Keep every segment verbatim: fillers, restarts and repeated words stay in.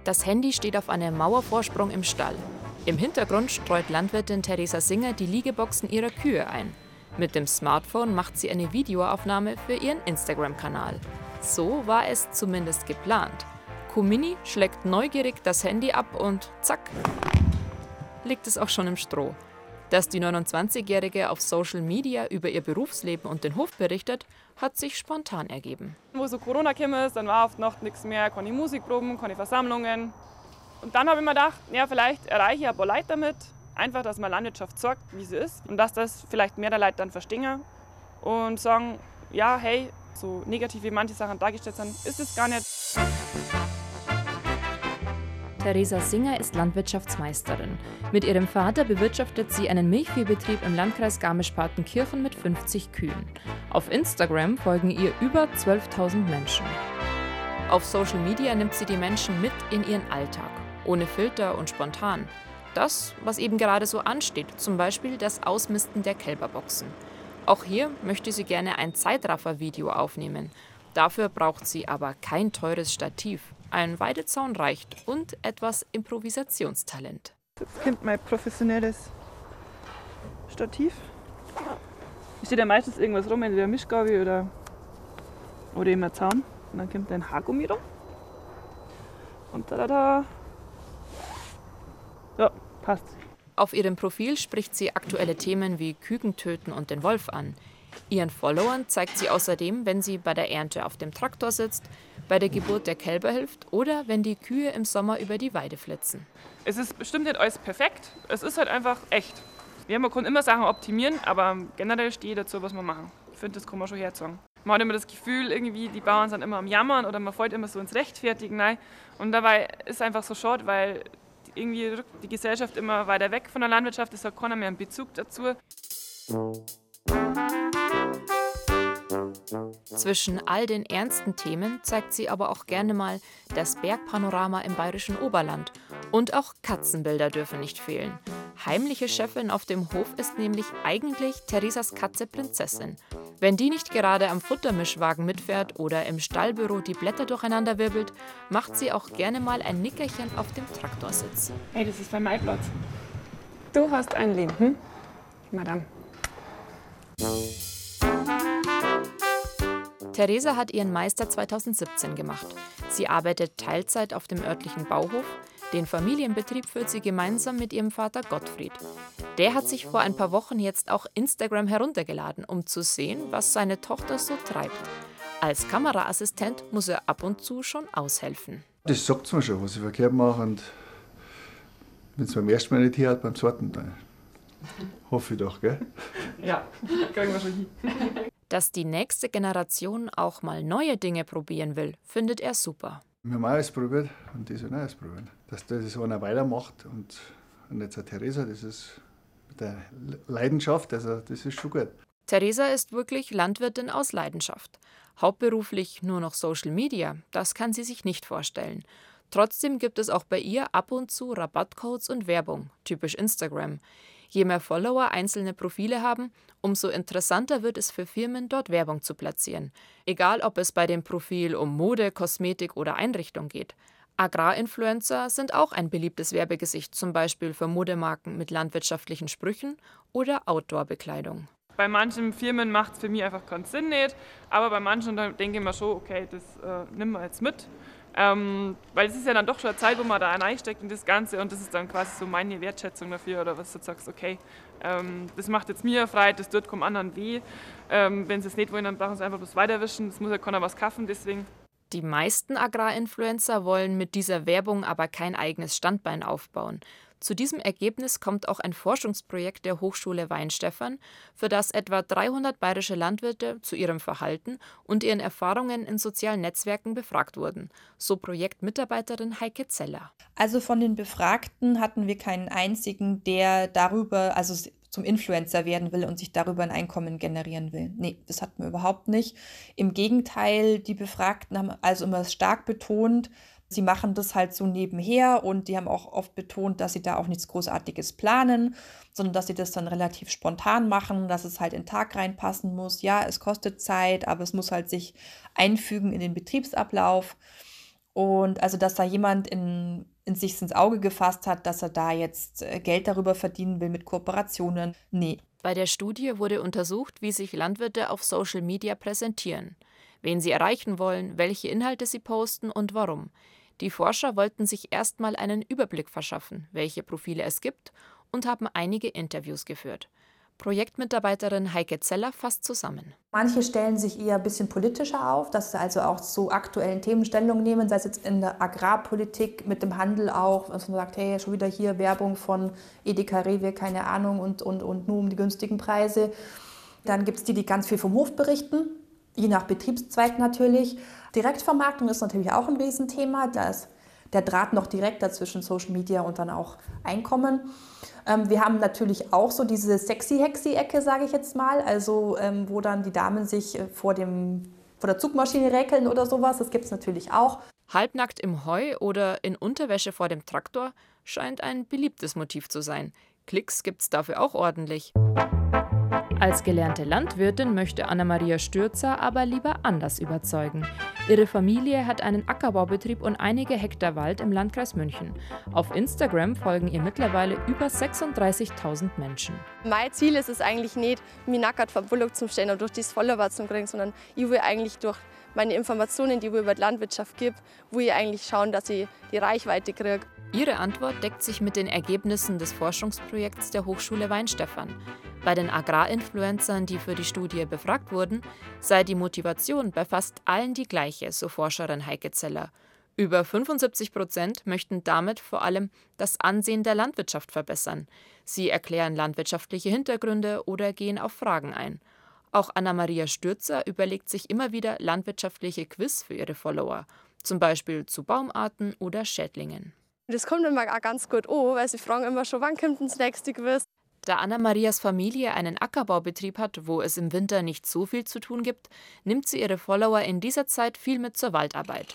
Das Handy steht auf einem Mauervorsprung im Stall. Im Hintergrund streut Landwirtin Theresa Singer die Liegeboxen ihrer Kühe ein. Mit dem Smartphone macht sie eine Videoaufnahme für ihren Instagram-Kanal. So war es zumindest geplant. Kumini schlägt neugierig das Handy ab und zack, liegt es auch schon im Stroh. Dass die neunundzwanzigjährige auf Social Media über ihr Berufsleben und den Hof berichtet, hat sich spontan ergeben. Wo so Corona gekommen ist, dann war oft noch nichts mehr, keine Musikproben, keine Versammlungen. Und dann habe ich mir gedacht, ja, vielleicht erreiche ich ein paar Leute damit, einfach, dass man Landwirtschaft sagt, wie sie ist. Und dass das vielleicht mehr der Leute dann verstehen und sagen, ja, hey, so negativ wie manche Sachen dargestellt sind, ist es gar nicht. Theresa Singer ist Landwirtschaftsmeisterin. Mit ihrem Vater bewirtschaftet sie einen Milchviehbetrieb im Landkreis Garmisch-Partenkirchen mit fünfzig Kühen. Auf Instagram folgen ihr über zwölftausend Menschen. Auf Social Media nimmt sie die Menschen mit in ihren Alltag, ohne Filter und spontan. Das, was eben gerade so ansteht, zum Beispiel das Ausmisten der Kälberboxen. Auch hier möchte sie gerne ein Zeitraffer-Video aufnehmen. Dafür braucht sie aber kein teures Stativ. Ein Weidezaun reicht und etwas Improvisationstalent. Jetzt kommt mein professionelles Stativ. Es steht ja meistens irgendwas rum, entweder Mischgabe oder, oder eben ein Zaun. Und dann kommt ein Haargummi rum. Und da, da, da. Ja, passt. Auf ihrem Profil spricht sie aktuelle Themen wie Küken töten und den Wolf an. Ihren Followern zeigt sie außerdem, wenn sie bei der Ernte auf dem Traktor sitzt, bei der Geburt der Kälber hilft oder wenn die Kühe im Sommer über die Weide flitzen. Es ist bestimmt nicht alles perfekt, es ist halt einfach echt. Ja, man kann immer Sachen optimieren, aber generell stehe ich dazu, was wir machen. Ich finde, das kann man schon herzogen. Man hat immer das Gefühl, irgendwie die Bauern sind immer am Jammern oder man fällt immer so ins Rechtfertigen rein. Und dabei ist es einfach so schade, weil irgendwie rückt die Gesellschaft immer weiter weg von der Landwirtschaft, es hat keiner mehr einen Bezug dazu. Zwischen all den ernsten Themen zeigt sie aber auch gerne mal das Bergpanorama im bayerischen Oberland. Und auch Katzenbilder dürfen nicht fehlen. Heimliche Chefin auf dem Hof ist nämlich eigentlich Theresas Katze Prinzessin. Wenn die nicht gerade am Futtermischwagen mitfährt oder im Stallbüro die Blätter durcheinander wirbelt, macht sie auch gerne mal ein Nickerchen auf dem Traktorsitz. Hey, das ist mein Maiplatz. Du hast ein Lehn, hm? Madame. Theresa hat ihren Meister zweitausendsiebzehn gemacht. Sie arbeitet Teilzeit auf dem örtlichen Bauhof. Den Familienbetrieb führt sie gemeinsam mit ihrem Vater Gottfried. Der hat sich vor ein paar Wochen jetzt auch Instagram heruntergeladen, um zu sehen, was seine Tochter so treibt. Als Kameraassistent muss er ab und zu schon aushelfen. Das sagt es mir schon, was ich verkehrt mache. Und wenn es beim ersten Mal nicht hier hat, beim zweiten dann. Hoffe ich doch, gell? Ja, kriegen wir schon hin. Dass die nächste Generation auch mal neue Dinge probieren will, findet er super. Wir haben alles probiert und die sollen auch alles probieren. Dass das einer weitermacht und, und jetzt auch Theresa, das ist mit der Leidenschaft, also das ist schon gut. Theresa ist wirklich Landwirtin aus Leidenschaft. Hauptberuflich nur noch Social Media, das kann sie sich nicht vorstellen. Trotzdem gibt es auch bei ihr ab und zu Rabattcodes und Werbung, typisch Instagram. Je mehr Follower einzelne Profile haben, umso interessanter wird es für Firmen, dort Werbung zu platzieren. Egal, ob es bei dem Profil um Mode, Kosmetik oder Einrichtung geht. Agrarinfluencer sind auch ein beliebtes Werbegesicht, zum Beispiel für Modemarken mit landwirtschaftlichen Sprüchen oder Outdoor-Bekleidung. Bei manchen Firmen macht es für mich einfach keinen Sinn nicht, aber bei manchen denke ich mir schon, okay, das äh, nehmen wir jetzt mit. Ähm, weil es ist ja dann doch schon eine Zeit, wo man da reinsteckt in das Ganze und das ist dann quasi so meine Wertschätzung dafür oder was du sagst, okay, ähm, das macht jetzt mir Freude, das tut keinem anderen weh. Ähm, wenn sie es nicht wollen, dann brauchen sie einfach bloß weiterwischen, es muss ja keiner was kaufen, deswegen. Die meisten Agrarinfluencer wollen mit dieser Werbung aber kein eigenes Standbein aufbauen. Zu diesem Ergebnis kommt auch ein Forschungsprojekt der Hochschule Weinstefan, für das etwa dreihundert bayerische Landwirte zu ihrem Verhalten und ihren Erfahrungen in sozialen Netzwerken befragt wurden, so Projektmitarbeiterin Heike Zeller. Also von den Befragten hatten wir keinen einzigen, der darüber, also zum Influencer werden will und sich darüber ein Einkommen generieren will. Nee, das hatten wir überhaupt nicht. Im Gegenteil, die Befragten haben also immer stark betont, sie machen das halt so nebenher und die haben auch oft betont, dass sie da auch nichts Großartiges planen, sondern dass sie das dann relativ spontan machen, dass es halt in den Tag reinpassen muss. Ja, es kostet Zeit, aber es muss halt sich einfügen in den Betriebsablauf. Und also, dass da jemand in, in sich ins Auge gefasst hat, dass er da jetzt äh, Geld darüber verdienen will mit Kooperationen. Nee. Bei der Studie wurde untersucht, wie sich Landwirte auf Social Media präsentieren, wen sie erreichen wollen, welche Inhalte sie posten und warum. Die Forscher wollten sich erstmal einen Überblick verschaffen, welche Profile es gibt, und haben einige Interviews geführt. Projektmitarbeiterin Heike Zeller fasst zusammen. Manche stellen sich eher ein bisschen politischer auf, dass sie also auch zu aktuellen Themen Stellung nehmen, sei es jetzt in der Agrarpolitik, mit dem Handel auch, dass man sagt, hey, schon wieder hier Werbung von Edeka, Rewe, keine Ahnung, und, und, und nur um die günstigen Preise. Dann gibt es die, die ganz viel vom Hof berichten, je nach Betriebszweig natürlich. Direktvermarktung ist natürlich auch ein Riesenthema, da ist der Draht noch direkt dazwischen Social Media und dann auch Einkommen. Ähm, wir haben natürlich auch so diese Sexy-Hexy-Ecke, sage ich jetzt mal, also ähm, wo dann die Damen sich äh, vor, dem, vor der Zugmaschine räkeln oder sowas, das gibt es natürlich auch. Halbnackt im Heu oder in Unterwäsche vor dem Traktor scheint ein beliebtes Motiv zu sein. Klicks gibt's dafür auch ordentlich. Als gelernte Landwirtin möchte Anna-Maria Stürzer aber lieber anders überzeugen. Ihre Familie hat einen Ackerbaubetrieb und einige Hektar Wald im Landkreis München. Auf Instagram folgen ihr mittlerweile über sechsunddreißigtausend Menschen. Mein Ziel ist es eigentlich nicht, mich nackt vor Bullock zu stellen und durch das Follower zu kriegen, sondern ich will eigentlich durch meine Informationen, die ich über die Landwirtschaft gebe, will ich eigentlich schauen, dass ich die Reichweite kriege. Ihre Antwort deckt sich mit den Ergebnissen des Forschungsprojekts der Hochschule Weinstefan. Bei den Agrarinfluencern, die für die Studie befragt wurden, sei die Motivation bei fast allen die gleiche, so Forscherin Heike Zeller. Über fünfundsiebzig Prozent möchten damit vor allem das Ansehen der Landwirtschaft verbessern. Sie erklären landwirtschaftliche Hintergründe oder gehen auf Fragen ein. Auch Anna-Maria Stürzer überlegt sich immer wieder landwirtschaftliche Quiz für ihre Follower, zum Beispiel zu Baumarten oder Schädlingen. Das kommt immer auch ganz gut an, weil sie fragen immer schon, wann kommt das nächste Quiz? Da Anna-Marias Familie einen Ackerbaubetrieb hat, wo es im Winter nicht so viel zu tun gibt, nimmt sie ihre Follower in dieser Zeit viel mit zur Waldarbeit.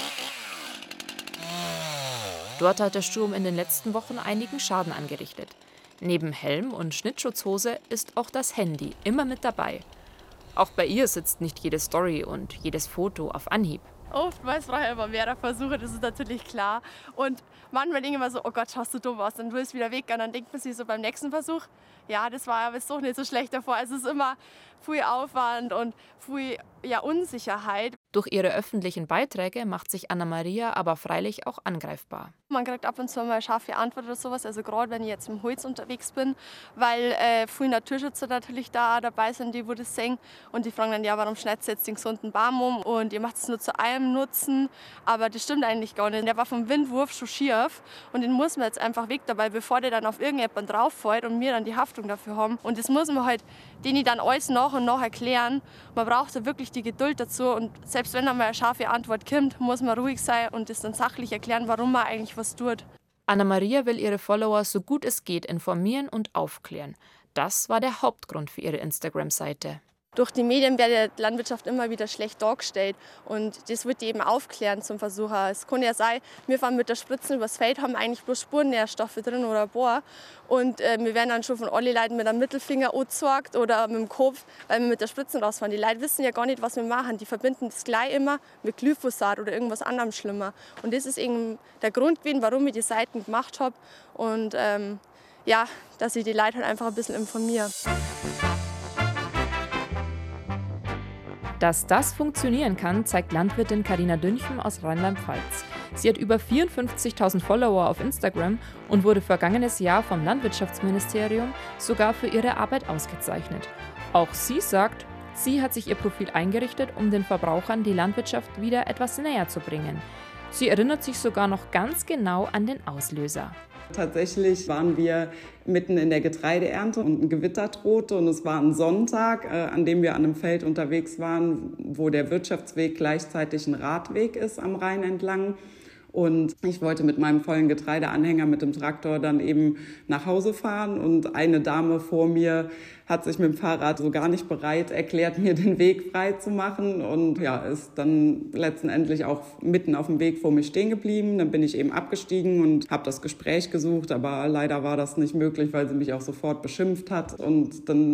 Dort hat der Sturm in den letzten Wochen einigen Schaden angerichtet. Neben Helm und Schnittschutzhose ist auch das Handy immer mit dabei. Auch bei ihr sitzt nicht jede Story und jedes Foto auf Anhieb. Oftmals brauche ich immer mehrere Versuche, das ist natürlich klar. Und manchmal denke ich mir so, oh Gott, schaust du dumm aus, dann will es wieder weg. Und dann denkt man sich so beim nächsten Versuch, ja, das war aber doch nicht so schlecht davor. Also es ist immer viel Aufwand und viel ja, Unsicherheit. Durch ihre öffentlichen Beiträge macht sich Anna-Maria aber freilich auch angreifbar. Man kriegt ab und zu mal eine scharfe Antwort oder sowas, also gerade wenn ich jetzt im Holz unterwegs bin, weil äh, viele Naturschützer natürlich da dabei sind, die wo das sehen und die fragen dann, ja, warum schneidet ihr jetzt den gesunden Baum um und ihr macht es nur zu einem Nutzen, aber das stimmt eigentlich gar nicht. Der war vom Windwurf schon schief und den muss man jetzt einfach weg dabei, bevor der dann auf irgendjemanden drauf fällt und wir dann die Haftung dafür haben. Und das muss man halt denen dann alles nach und nach erklären. Man braucht da wirklich die Geduld dazu und selbst wenn einmal eine scharfe Antwort kommt, muss man ruhig sein und das dann sachlich erklären, warum man eigentlich was tut. Anna-Maria will ihre Follower so gut es geht informieren und aufklären. Das war der Hauptgrund für ihre Instagram-Seite. Durch die Medien wird die Landwirtschaft immer wieder schlecht dargestellt und das wird die eben aufklären zum Versucher. Es kann ja sein, wir fahren mit der Spritze übers Feld, haben eigentlich bloß Spurnährstoffe drin oder ein paar und äh, wir werden dann schon von allen Leuten mit einem Mittelfinger angezeigt oder mit dem Kopf, weil wir mit der Spritze rausfahren. Die Leute wissen ja gar nicht, was wir machen. Die verbinden das gleich immer mit Glyphosat oder irgendwas anderem schlimmer. Und das ist eben der Grund gewesen, warum ich die Seiten gemacht habe und ähm, ja, dass ich die Leute halt einfach ein bisschen informiere. Dass das funktionieren kann, zeigt Landwirtin Carina Dünchem aus Rheinland-Pfalz. Sie hat über vierundfünfzigtausend Follower auf Instagram und wurde vergangenes Jahr vom Landwirtschaftsministerium sogar für ihre Arbeit ausgezeichnet. Auch sie sagt, sie hat sich ihr Profil eingerichtet, um den Verbrauchern die Landwirtschaft wieder etwas näher zu bringen. Sie erinnert sich sogar noch ganz genau an den Auslöser. Tatsächlich waren wir mitten in der Getreideernte und ein Gewitter drohte und es war ein Sonntag, äh, an dem wir an einem Feld unterwegs waren, wo der Wirtschaftsweg gleichzeitig ein Radweg ist am Rhein entlang. Und ich wollte mit meinem vollen Getreideanhänger mit dem Traktor dann eben nach Hause fahren und eine Dame vor mir hat sich mit dem Fahrrad so gar nicht bereit erklärt, mir den Weg frei zu machen und ja, ist dann letztendlich auch mitten auf dem Weg vor mir stehen geblieben. Dann bin ich eben abgestiegen und habe das Gespräch gesucht, aber leider war das nicht möglich, weil sie mich auch sofort beschimpft hat und dann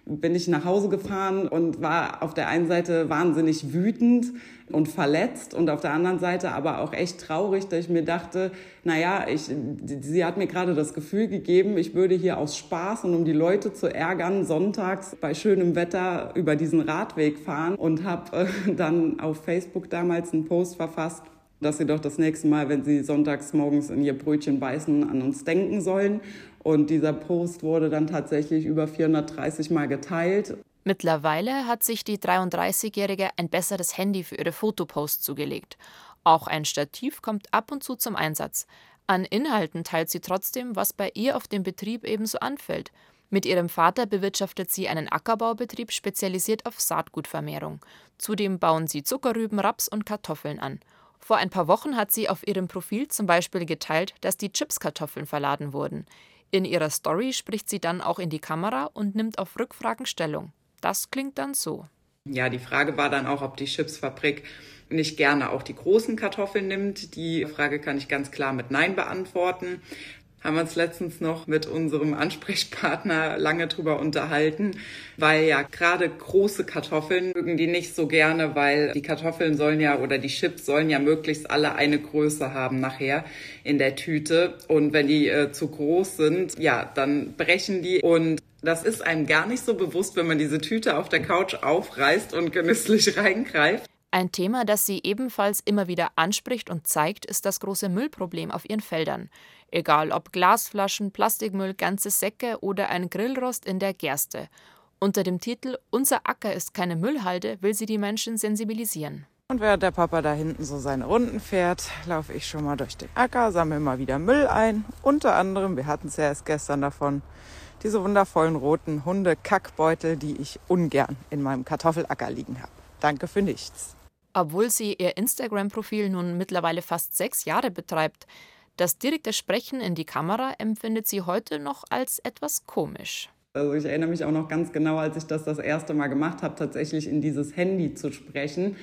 bin ich nach Hause gefahren und war auf der einen Seite wahnsinnig wütend und verletzt und auf der anderen Seite aber auch echt traurig, dass ich mir dachte, naja, ich, sie hat mir gerade das Gefühl gegeben, ich würde hier aus Spaß und um die Leute zu ärgern, sonntags bei schönem Wetter über diesen Radweg fahren und habe äh, dann auf Facebook damals einen Post verfasst, dass sie doch das nächste Mal, wenn sie sonntags morgens in ihr Brötchen beißen, an uns denken sollen. Und dieser Post wurde dann tatsächlich über vierhundertdreißig Mal geteilt. Mittlerweile hat sich die dreiunddreißigjährige ein besseres Handy für ihre Fotoposts zugelegt. Auch ein Stativ kommt ab und zu zum Einsatz. An Inhalten teilt sie trotzdem, was bei ihr auf dem Betrieb ebenso anfällt. Mit ihrem Vater bewirtschaftet sie einen Ackerbaubetrieb, spezialisiert auf Saatgutvermehrung. Zudem bauen sie Zuckerrüben, Raps und Kartoffeln an. Vor ein paar Wochen hat sie auf ihrem Profil zum Beispiel geteilt, dass die Chipskartoffeln verladen wurden. In ihrer Story spricht sie dann auch in die Kamera und nimmt auf Rückfragen Stellung. Das klingt dann so. Ja, die Frage war dann auch, ob die Chipsfabrik nicht gerne auch die großen Kartoffeln nimmt. Die Frage kann ich ganz klar mit Nein beantworten. Haben wir uns letztens noch mit unserem Ansprechpartner lange drüber unterhalten, weil ja gerade große Kartoffeln mögen die nicht so gerne, weil die Kartoffeln sollen ja oder die Chips sollen ja möglichst alle eine Größe haben nachher in der Tüte. Und wenn die äh, zu groß sind, ja, dann brechen die und das ist einem gar nicht so bewusst, wenn man diese Tüte auf der Couch aufreißt und genüsslich reingreift. Ein Thema, das sie ebenfalls immer wieder anspricht und zeigt, ist das große Müllproblem auf ihren Feldern. Egal ob Glasflaschen, Plastikmüll, ganze Säcke oder ein Grillrost in der Gerste. Unter dem Titel »Unser Acker ist keine Müllhalde« will sie die Menschen sensibilisieren. Und während der Papa da hinten so seine Runden fährt, laufe ich schon mal durch den Acker, sammle mal wieder Müll ein. Unter anderem, wir hatten es ja erst gestern davon, diese wundervollen roten Hunde-Kackbeutel, die ich ungern in meinem Kartoffelacker liegen habe. Danke für nichts. Obwohl sie ihr Instagram-Profil nun mittlerweile fast sechs Jahre betreibt, das direkte Sprechen in die Kamera empfindet sie heute noch als etwas komisch. Also ich erinnere mich auch noch ganz genau, als ich das das erste Mal gemacht habe, tatsächlich in dieses Handy zu sprechen,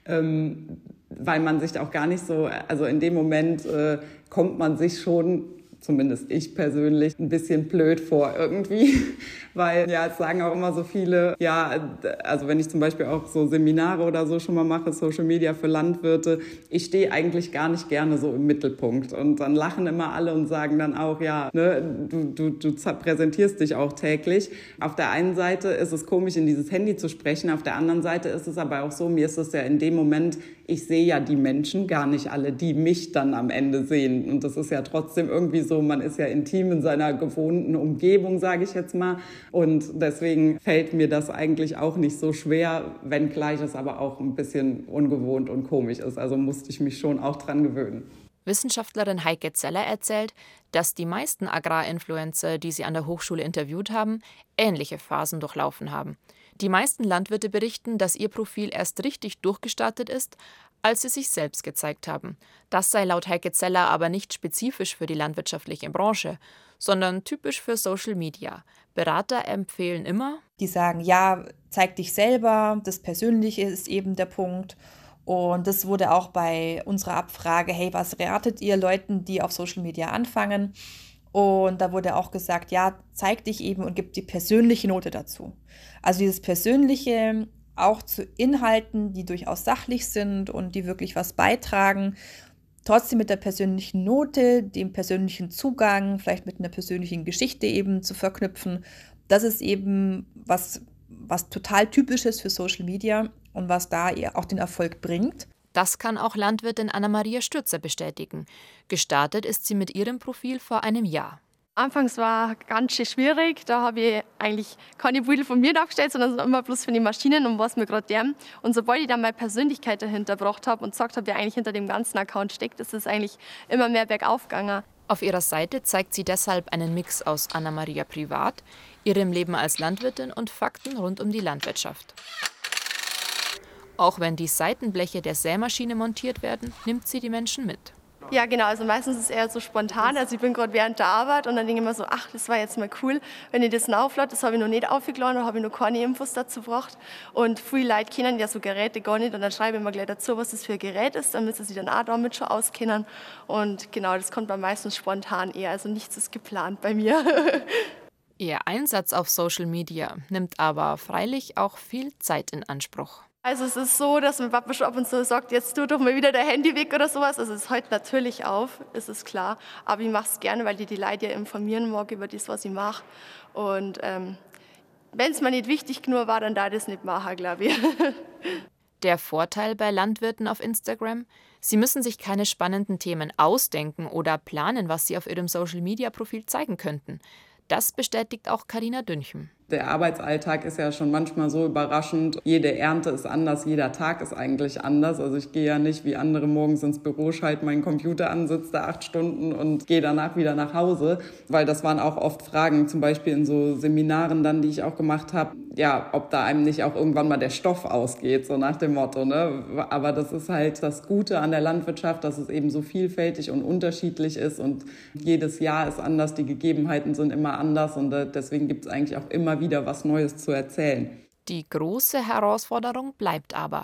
ähm, weil man sich auch gar nicht so, also in dem Moment äh, kommt man sich schon, zumindest ich persönlich, ein bisschen blöd vor irgendwie, weil ja, es sagen auch immer so viele, ja, also wenn ich zum Beispiel auch so Seminare oder so schon mal mache, Social Media für Landwirte, ich stehe eigentlich gar nicht gerne so im Mittelpunkt und dann lachen immer alle und sagen dann auch, ja, ne, du, du, du präsentierst dich auch täglich. Auf der einen Seite ist es komisch, in dieses Handy zu sprechen, auf der anderen Seite ist es aber auch so, mir ist es ja in dem Moment, ich sehe ja die Menschen gar nicht alle, die mich dann am Ende sehen und das ist ja trotzdem irgendwie so, man ist ja intim in seiner gewohnten Umgebung, sage ich jetzt mal. Und deswegen fällt mir das eigentlich auch nicht so schwer, wenngleich es aber auch ein bisschen ungewohnt und komisch ist. Also musste ich mich schon auch dran gewöhnen. Wissenschaftlerin Heike Zeller erzählt, dass die meisten Agrarinfluencer, die sie an der Hochschule interviewt haben, ähnliche Phasen durchlaufen haben. Die meisten Landwirte berichten, dass ihr Profil erst richtig durchgestartet ist, als sie sich selbst gezeigt haben. Das sei laut Heike Zeller aber nicht spezifisch für die landwirtschaftliche Branche, sondern typisch für Social Media. Berater empfehlen immer, die sagen, ja, zeig dich selber, das Persönliche ist eben der Punkt. Und das wurde auch bei unserer Abfrage, hey, was ratet ihr Leuten, die auf Social Media anfangen? Und da wurde auch gesagt, ja, zeig dich eben und gib die persönliche Note dazu. Also dieses Persönliche auch zu Inhalten, die durchaus sachlich sind und die wirklich was beitragen, trotzdem mit der persönlichen Note, dem persönlichen Zugang, vielleicht mit einer persönlichen Geschichte eben zu verknüpfen. Das ist eben was, was total typisch ist für Social Media und was da auch den Erfolg bringt. Das kann auch Landwirtin Anna-Maria Stürzer bestätigen. Gestartet ist sie mit ihrem Profil vor einem Jahr. Anfangs war ganz schön schwierig. Da habe ich eigentlich keine Bilder von mir dargestellt, sondern immer bloß von den Maschinen und was mir gerade deren. Und sobald ich dann meine Persönlichkeit dahinter gebracht habe und gesagt habe, wer eigentlich hinter dem ganzen Account steckt, ist es eigentlich immer mehr bergauf gegangen. Auf ihrer Seite zeigt sie deshalb einen Mix aus Anna-Maria privat, ihrem Leben als Landwirtin und Fakten rund um die Landwirtschaft. Auch wenn die Seitenbleche der Sämaschine montiert werden, nimmt sie die Menschen mit. Ja, genau. Also meistens ist es eher so spontan. Also ich bin gerade während der Arbeit und dann denke ich mir so, ach, das war jetzt mal cool, wenn ich das auflade. Das habe ich noch nicht aufgeladen, da habe ich noch keine Infos dazu gebracht. Und viele Leute kennen ja so Geräte gar nicht und dann schreibe ich mir gleich dazu, was das für ein Gerät ist, damit sie sich dann auch damit schon auskennen. Und genau, das kommt dann meistens spontan eher. Also nichts ist geplant bei mir. Ihr Einsatz auf Social Media nimmt aber freilich auch viel Zeit in Anspruch. Also es ist so, dass mein Papa schon ab und zu sagt, jetzt tu doch mal wieder dein Handy weg oder sowas. Also es hört natürlich auf, ist es klar. Aber ich mache es gerne, weil ich die Leute ja informieren mag über das, was ich mache. Und ähm, wenn es mir nicht wichtig genug war, dann darf ich das nicht machen, glaube ich. Der Vorteil bei Landwirten auf Instagram? Sie müssen sich keine spannenden Themen ausdenken oder planen, was sie auf ihrem Social-Media-Profil zeigen könnten. Das bestätigt auch Carina Dünchem. Der Arbeitsalltag ist ja schon manchmal so überraschend. Jede Ernte ist anders, jeder Tag ist eigentlich anders. Also ich gehe ja nicht wie andere morgens ins Büro, schalte meinen Computer an, sitze da acht Stunden und gehe danach wieder nach Hause. Weil das waren auch oft Fragen, zum Beispiel in so Seminaren dann, die ich auch gemacht habe. Ja, ob da einem nicht auch irgendwann mal der Stoff ausgeht, so nach dem Motto, ne? Aber das ist halt das Gute an der Landwirtschaft, dass es eben so vielfältig und unterschiedlich ist und jedes Jahr ist anders, die Gegebenheiten sind immer anders und deswegen gibt es eigentlich auch immer wieder was Neues zu erzählen. Die große Herausforderung bleibt aber.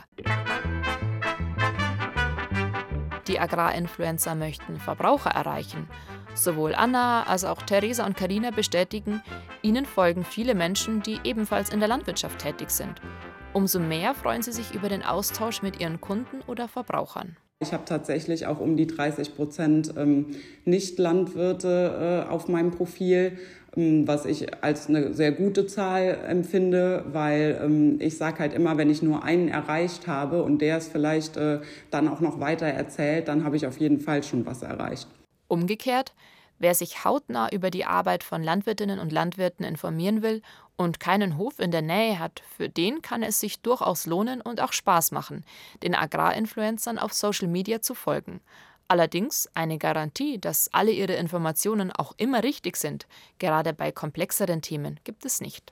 Die Agrarinfluencer möchten Verbraucher erreichen. Sowohl Anna als auch Theresa und Carina bestätigen, ihnen folgen viele Menschen, die ebenfalls in der Landwirtschaft tätig sind. Umso mehr freuen sie sich über den Austausch mit ihren Kunden oder Verbrauchern. Ich habe tatsächlich auch um die dreißig Prozent ähm, Nicht-Landwirte äh, auf meinem Profil, ähm, was ich als eine sehr gute Zahl empfinde, weil ähm, ich sage halt immer, wenn ich nur einen erreicht habe und der es vielleicht äh, dann auch noch weiter erzählt, dann habe ich auf jeden Fall schon was erreicht. Umgekehrt, wer sich hautnah über die Arbeit von Landwirtinnen und Landwirten informieren will und keinen Hof in der Nähe hat, für den kann es sich durchaus lohnen und auch Spaß machen, den Agrarinfluencern auf Social Media zu folgen. Allerdings eine Garantie, dass alle ihre Informationen auch immer richtig sind, gerade bei komplexeren Themen, gibt es nicht.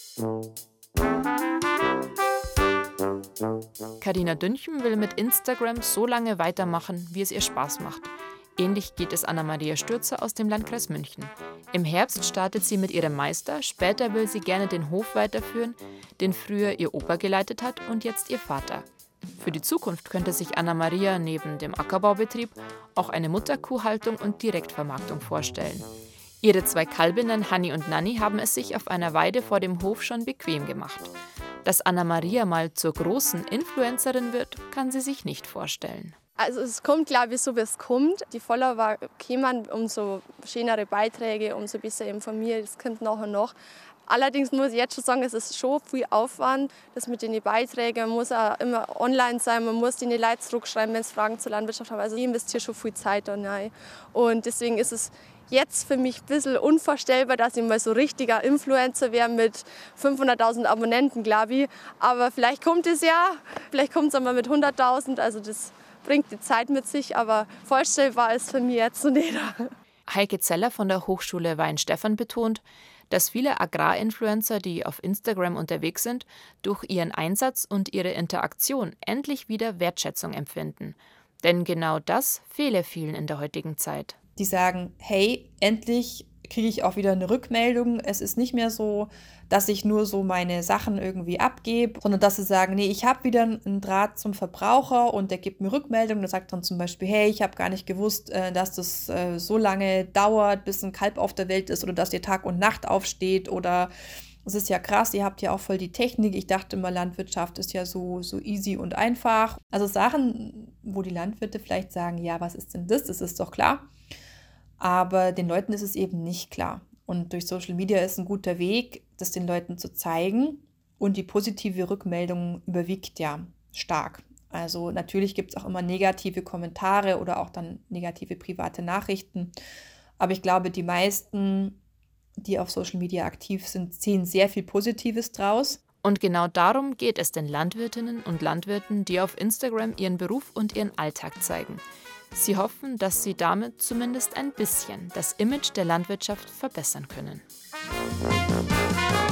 Carina Dünchem will mit Instagram so lange weitermachen, wie es ihr Spaß macht. Ähnlich geht es Anna-Maria Stürzer aus dem Landkreis München. Im Herbst startet sie mit ihrem Meister, später will sie gerne den Hof weiterführen, den früher ihr Opa geleitet hat und jetzt ihr Vater. Für die Zukunft könnte sich Anna-Maria neben dem Ackerbaubetrieb auch eine Mutterkuhhaltung und Direktvermarktung vorstellen. Ihre zwei Kalbinnen Hanni und Nanni haben es sich auf einer Weide vor dem Hof schon bequem gemacht. Dass Anna-Maria mal zur großen Influencerin wird, kann sie sich nicht vorstellen. Also es kommt, glaube ich, so wie es kommt. Die Follower kommen, umso schönere Beiträge, umso besser informiert. Das kommt nachher noch. Allerdings muss ich jetzt schon sagen, es ist schon viel Aufwand. Das mit den Beiträgen, man muss auch immer online sein, man muss den Leuten zurückschreiben, wenn es Fragen zur Landwirtschaft haben. Also ich investiere schon viel Zeit da rein. Und deswegen ist es jetzt für mich ein bisschen unvorstellbar, dass ich mal so richtiger Influencer wäre mit fünfhunderttausend Abonnenten, glaube ich. Aber vielleicht kommt es ja, vielleicht kommt es einmal mit hunderttausend. Also das bringt die Zeit mit sich, aber vorstellbar ist für mich jetzt noch nicht. Heike Zeller von der Hochschule Weinstefan betont, dass viele Agrarinfluencer, die auf Instagram unterwegs sind, durch ihren Einsatz und ihre Interaktion endlich wieder Wertschätzung empfinden. Denn genau das fehle vielen in der heutigen Zeit. Die sagen, hey, endlich kriege ich auch wieder eine Rückmeldung. Es ist nicht mehr so, dass ich nur so meine Sachen irgendwie abgebe, sondern dass sie sagen, nee, ich habe wieder einen Draht zum Verbraucher und der gibt mir Rückmeldung. Der sagt dann zum Beispiel, hey, ich habe gar nicht gewusst, dass das so lange dauert, bis ein Kalb auf der Welt ist oder dass ihr Tag und Nacht aufsteht oder es ist ja krass, ihr habt ja auch voll die Technik. Ich dachte immer, Landwirtschaft ist ja so, so easy und einfach. Also Sachen, wo die Landwirte vielleicht sagen, ja, was ist denn das? Das ist doch klar. Aber den Leuten ist es eben nicht klar. Und durch Social Media ist ein guter Weg, das den Leuten zu zeigen. Und die positive Rückmeldung überwiegt ja stark. Also natürlich gibt es auch immer negative Kommentare oder auch dann negative private Nachrichten. Aber ich glaube, die meisten, die auf Social Media aktiv sind, ziehen sehr viel Positives draus. Und genau darum geht es den Landwirtinnen und Landwirten, die auf Instagram ihren Beruf und ihren Alltag zeigen. Sie hoffen, dass sie damit zumindest ein bisschen das Image der Landwirtschaft verbessern können.